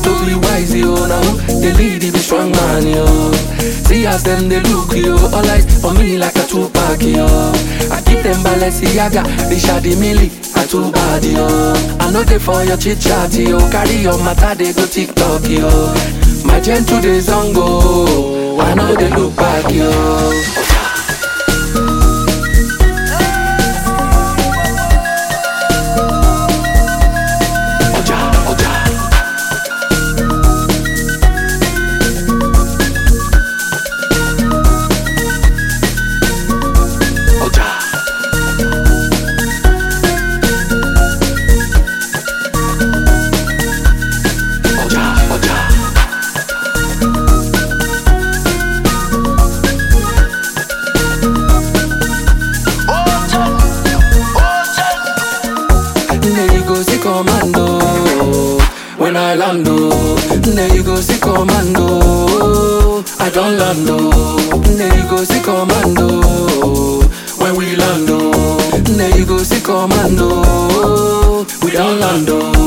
to be wise, yo. Now they lead the strong man, yo. See as them they look, yo. All eyes on me like a Tupac, yo. I keep them Balenciaga, Richard Mille, I too bad, yo. I know they for your chit chat, yo. Carry your matter, they go TikTok, yo. My gentle days on go, I know they look back, yo. Commando, when I land, there you go see commando. I don't land, there you go see commando. When we land, there you go see commando. We don't land.